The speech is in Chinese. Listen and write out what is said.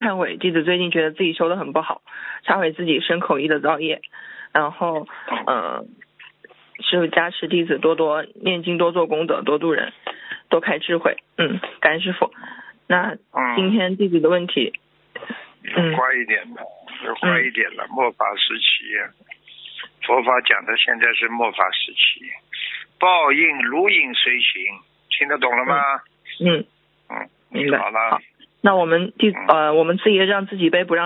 忏悔，弟子最近觉得自己修得很不好，忏悔自己身口意的造业，然后师父加持弟子多多念经，多做功德，多度人，多开智慧。感恩师父。那今天弟子的问题， 快一点的，快一点的，末法时期，佛法讲的现在是末法时期，报应如影随形，听得懂了吗？ 明白。 好了。 好，那我们自己让自己背，不让